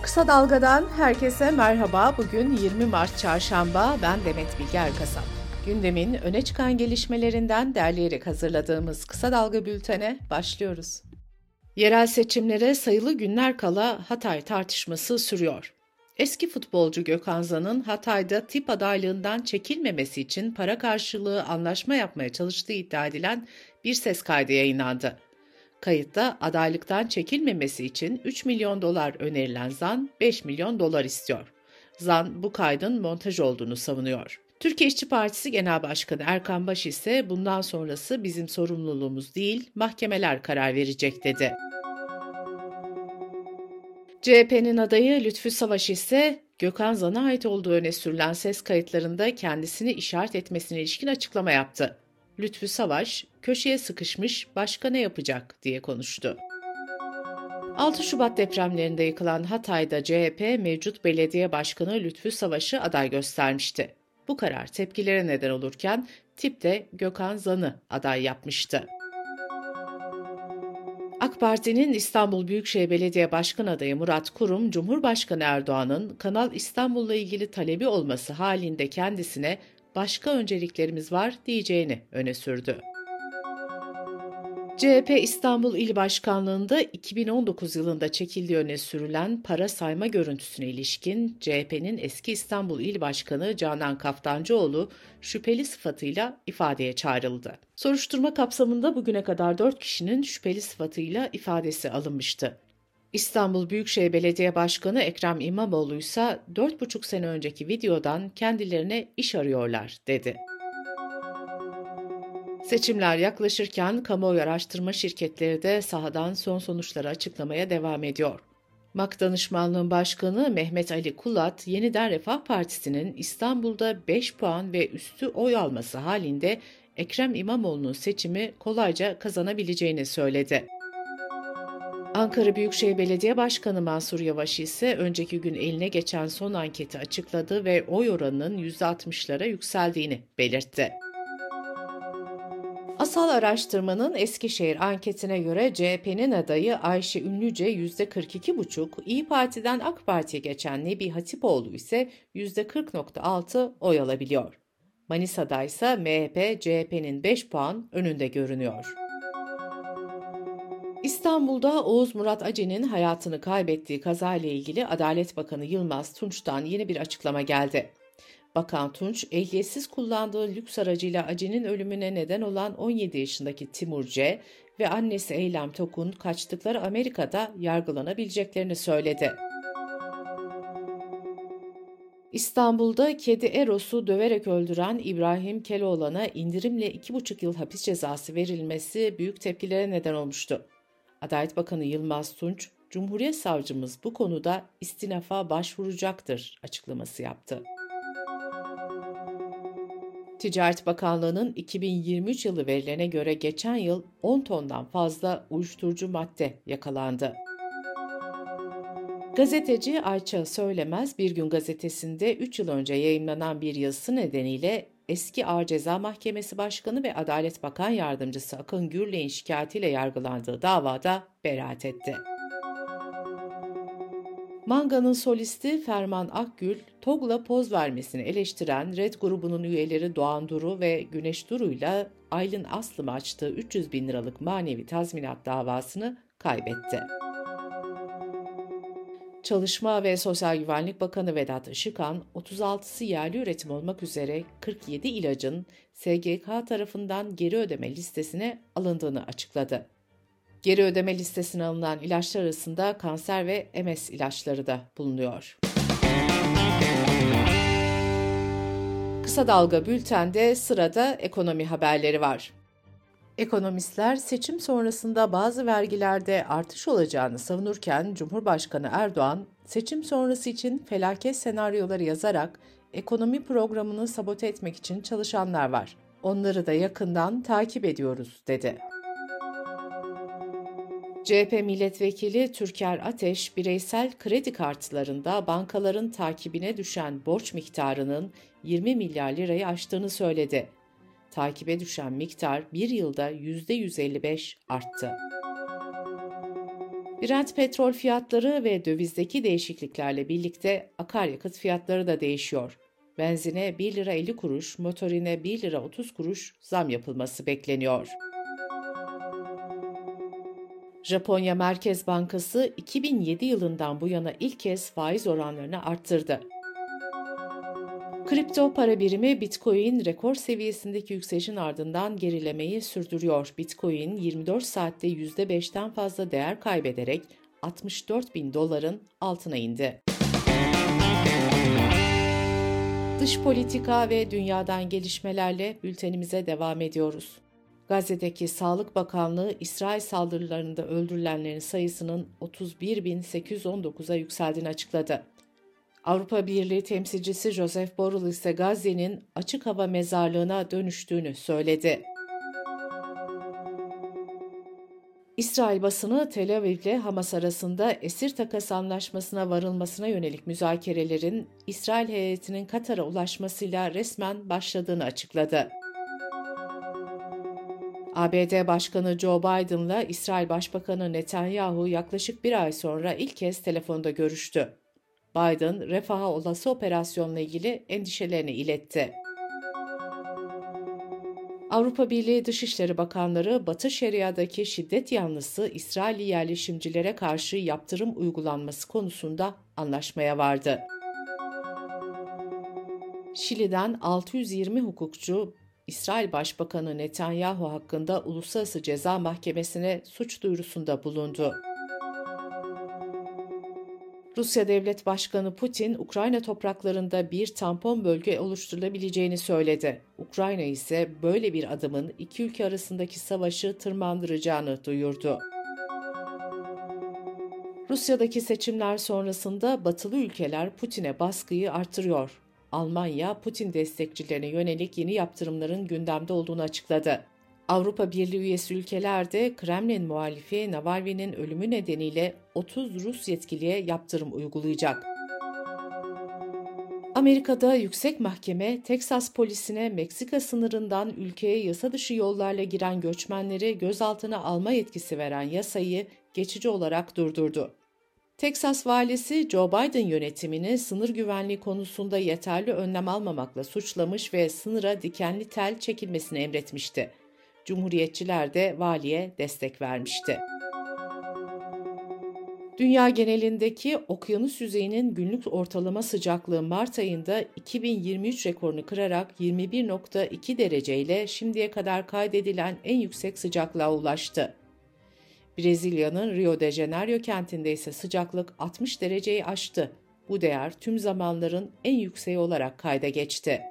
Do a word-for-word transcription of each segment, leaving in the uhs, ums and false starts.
Kısa Dalga'dan herkese merhaba. Bugün yirmi Mart Çarşamba. Ben Demet Bilge Erkasap. Gündemin öne çıkan gelişmelerinden derleyerek hazırladığımız Kısa Dalga bültene başlıyoruz. Yerel seçimlere sayılı günler kala Hatay tartışması sürüyor. Eski futbolcu Gökhan Zan'ın Hatay'da tip adaylığından çekilmemesi için para karşılığı anlaşma yapmaya çalıştığı iddia edilen bir ses kaydı yayınlandı. Kayıtta adaylıktan çekilmemesi için üç milyon dolar önerilen Zan beş milyon dolar istiyor. Zan bu kaydın montaj olduğunu savunuyor. Türkiye İşçi Partisi Genel Başkanı Erkan Baş ise bundan sonrası bizim sorumluluğumuz değil, mahkemeler karar verecek dedi. C H P'nin adayı Lütfü Savaş ise Gökhan Zan'a ait olduğu öne sürülen ses kayıtlarında kendisini işaret etmesine ilişkin açıklama yaptı. Lütfü Savaş, köşeye sıkışmış, başka ne yapacak diye konuştu. altı Şubat depremlerinde yıkılan Hatay'da C H P mevcut belediye başkanı Lütfü Savaş'ı aday göstermişti. Bu karar tepkilere neden olurken tip de Gökhan Zan'ı aday yapmıştı. AK Parti'nin İstanbul Büyükşehir Belediye Başkan adayı Murat Kurum, Cumhurbaşkanı Erdoğan'ın Kanal İstanbul'la ilgili talebi olması halinde kendisine başka önceliklerimiz var diyeceğini öne sürdü. C H P İstanbul İl Başkanlığı'nda iki bin on dokuz yılında çekildiği öne sürülen para sayma görüntüsüne ilişkin C H P'nin eski İstanbul İl Başkanı Canan Kaftancıoğlu şüpheli sıfatıyla ifadeye çağrıldı. Soruşturma kapsamında bugüne kadar dört kişinin şüpheli sıfatıyla ifadesi alınmıştı. İstanbul Büyükşehir Belediye Başkanı Ekrem İmamoğlu ise dört buçuk sene önceki videodan kendilerine iş arıyorlar dedi. Seçimler yaklaşırken kamuoyu araştırma şirketleri de sahadan son sonuçları açıklamaya devam ediyor. M A K Danışmanlığın Başkanı Mehmet Ali Kulat, Yeniden Refah Partisi'nin İstanbul'da beş puan ve üstü oy alması halinde Ekrem İmamoğlu'nun seçimi kolayca kazanabileceğini söyledi. Ankara Büyükşehir Belediye Başkanı Mansur Yavaş ise önceki gün eline geçen son anketi açıkladı ve oy oranının yüzde altmışlara yükseldiğini belirtti. Asal Araştırma'nın Eskişehir anketine göre C H P'nin adayı Ayşe Ünlüce yüzde kırk iki buçuk, İYİ Parti'den AK Parti'ye geçen Nebi Hatipoğlu ise yüzde kırk virgül altı oy alabiliyor. Manisa'da ise M H P, C H P'nin beş puan önünde görünüyor. İstanbul'da Oğuz Murat Ace'nin hayatını kaybettiği kazayla ilgili Adalet Bakanı Yılmaz Tunç'tan yeni bir açıklama geldi. Bakan Tunç, ehliyetsiz kullandığı lüks aracıyla Ace'nin ölümüne neden olan on yedi yaşındaki Timur C. ve annesi Eylem Tokun kaçtıkları Amerika'da yargılanabileceklerini söyledi. İstanbul'da kedi Eros'u döverek öldüren İbrahim Keloğlan'a indirimle iki buçuk yıl hapis cezası verilmesi büyük tepkilere neden olmuştu. Adalet Bakanı Yılmaz Tunç, Cumhuriyet Savcımız bu konuda istinafa başvuracaktır açıklaması yaptı. Ticaret Bakanlığı'nın iki bin yirmi üç yılı verilerine göre geçen yıl on tondan fazla uyuşturucu madde yakalandı. Gazeteci Ayça Söylemez, Bir Gün gazetesinde üç yıl önce yayımlanan bir yazısı nedeniyle eski Ağır Ceza Mahkemesi Başkanı ve Adalet Bakan Yardımcısı Akın Gürlek'in şikayetiyle yargılandığı davada beraat etti. Manga'nın solisti Ferman Akgül, TOG'la poz vermesini eleştiren Red grubunun üyeleri Doğan Duru ve Güneş Duru'yla Aylin Aslım'a açtığı üç yüz bin liralık manevi tazminat davasını kaybetti. Çalışma ve Sosyal Güvenlik Bakanı Vedat Işıkhan, otuz altısı yerli üretim olmak üzere kırk yedi ilacın S G K tarafından geri ödeme listesine alındığını açıkladı. Geri ödeme listesine alınan ilaçlar arasında kanser ve M S ilaçları da bulunuyor. Kısa Dalga Bülten'de sırada ekonomi haberleri var. Ekonomistler seçim sonrasında bazı vergilerde artış olacağını savunurken Cumhurbaşkanı Erdoğan, seçim sonrası için felaket senaryoları yazarak ekonomi programını sabote etmek için çalışanlar var. Onları da yakından takip ediyoruz, dedi. C H P Milletvekili Türker Ateş, bireysel kredi kartlarında bankaların takibine düşen borç miktarının yirmi milyar lirayı aştığını söyledi. Takibe düşen miktar bir yılda yüzde yüz elli beş arttı. Brent petrol fiyatları ve dövizdeki değişikliklerle birlikte akaryakıt fiyatları da değişiyor. Benzine bir lira elli kuruş, motorine bir lira otuz kuruş zam yapılması bekleniyor. Japonya Merkez Bankası iki bin yedi yılından bu yana ilk kez faiz oranlarını arttırdı. Kripto para birimi Bitcoin rekor seviyesindeki yükselişin ardından gerilemeyi sürdürüyor. Bitcoin yirmi dört saatte yüzde beşten fazla değer kaybederek altmış dört bin doların altına indi. Dış politika ve dünyadan gelişmelerle bültenimize devam ediyoruz. Gazze'deki Sağlık Bakanlığı, İsrail saldırılarında öldürülenlerin sayısının otuz bir bin sekiz yüz on dokuza yükseldiğini açıkladı. Avrupa Birliği temsilcisi Josep Borrell ise Gazze'nin açık hava mezarlığına dönüştüğünü söyledi. İsrail basını Tel Aviv ile Hamas arasında esir takas anlaşmasına varılmasına yönelik müzakerelerin İsrail heyetinin Katar'a ulaşmasıyla resmen başladığını açıkladı. A B D Başkanı Joe Biden'la İsrail Başbakanı Netanyahu yaklaşık bir ay sonra ilk kez telefonda görüştü. Biden, Refah'a olası operasyonla ilgili endişelerini iletti. Avrupa Birliği Dışişleri Bakanları, Batı Şeria'daki şiddet yanlısı İsrailli yerleşimcilere karşı yaptırım uygulanması konusunda anlaşmaya vardı. Şili'den altı yüz yirmi hukukçu, İsrail Başbakanı Netanyahu hakkında Uluslararası Ceza Mahkemesi'ne suç duyurusunda bulundu. Rusya Devlet Başkanı Putin, Ukrayna topraklarında bir tampon bölge oluşturulabileceğini söyledi. Ukrayna ise böyle bir adımın iki ülke arasındaki savaşı tırmandıracağını duyurdu. Rusya'daki seçimler sonrasında batılı ülkeler Putin'e baskıyı artırıyor. Almanya, Putin destekçilerine yönelik yeni yaptırımların gündemde olduğunu açıkladı. Avrupa Birliği üyesi ülkeler de Kremlin muhalifi Navalny'nin ölümü nedeniyle otuz Rus yetkiliye yaptırım uygulayacak. Amerika'da Yüksek Mahkeme, Teksas polisine Meksika sınırından ülkeye yasa dışı yollarla giren göçmenleri gözaltına alma yetkisi veren yasayı geçici olarak durdurdu. Teksas valisi Joe Biden yönetimini sınır güvenliği konusunda yeterli önlem almamakla suçlamış ve sınıra dikenli tel çekilmesini emretmişti. Cumhuriyetçiler de valiye destek vermişti. Dünya genelindeki okyanus yüzeyinin günlük ortalama sıcaklığı Mart ayında iki bin yirmi üç rekorunu kırarak yirmi bir virgül iki dereceyle şimdiye kadar kaydedilen en yüksek sıcaklığa ulaştı. Brezilya'nın Rio de Janeiro kentinde ise sıcaklık altmış dereceyi aştı. Bu değer tüm zamanların en yükseği olarak kayda geçti.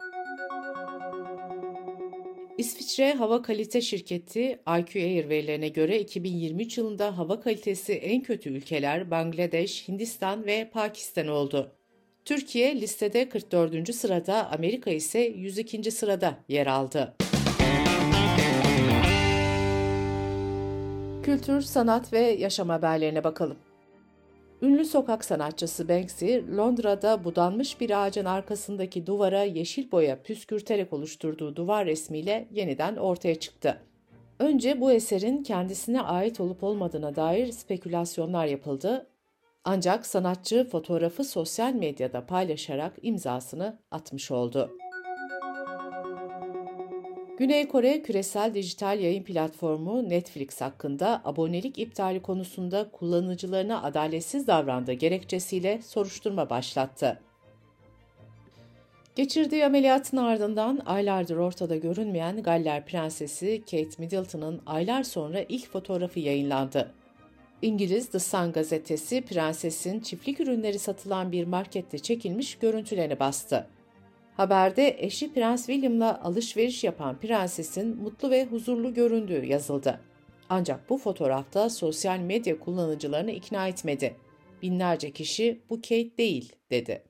İsviçre Hava Kalite Şirketi I Q Air verilerine göre iki bin yirmi üç yılında hava kalitesi en kötü ülkeler Bangladeş, Hindistan ve Pakistan oldu. Türkiye listede kırk dördüncü sırada, Amerika ise yüz ikinci sırada yer aldı. Kültür, sanat ve yaşam haberlerine bakalım. Ünlü sokak sanatçısı Banksy, Londra'da budanmış bir ağacın arkasındaki duvara yeşil boya püskürterek oluşturduğu duvar resmiyle yeniden ortaya çıktı. Önce bu eserin kendisine ait olup olmadığına dair spekülasyonlar yapıldı. Ancak sanatçı fotoğrafı sosyal medyada paylaşarak imzasını atmış oldu. Güney Kore küresel dijital yayın platformu Netflix hakkında abonelik iptali konusunda kullanıcılarına adaletsiz davrandığı gerekçesiyle soruşturma başlattı. Geçirdiği ameliyatın ardından aylardır ortada görünmeyen Galler Prensesi Kate Middleton'ın aylar sonra ilk fotoğrafı yayınlandı. İngiliz The Sun gazetesi prensesin çiftlik ürünleri satılan bir markette çekilmiş görüntülerini bastı. Haberde eşi Prens William'la alışveriş yapan prensesin mutlu ve huzurlu göründüğü yazıldı. Ancak bu fotoğrafta sosyal medya kullanıcılarını ikna etmedi. Binlerce kişi bu Kate değil dedi.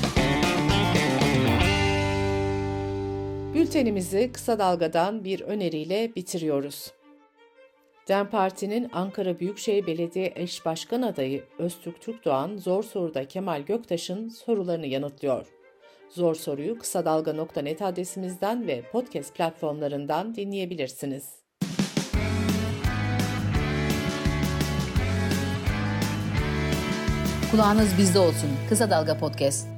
Bültenimizi kısa dalgadan bir öneriyle bitiriyoruz. DEM Parti'nin Ankara Büyükşehir Belediye Eş Başkan adayı Öztürk Türkdoğan Zor Soru'da Kemal Göktaş'ın sorularını yanıtlıyor. Zor Soru'yu kısa dalga nokta net adresimizden ve podcast platformlarından dinleyebilirsiniz. Kulağınız bizde olsun. Kısa Dalga Podcast.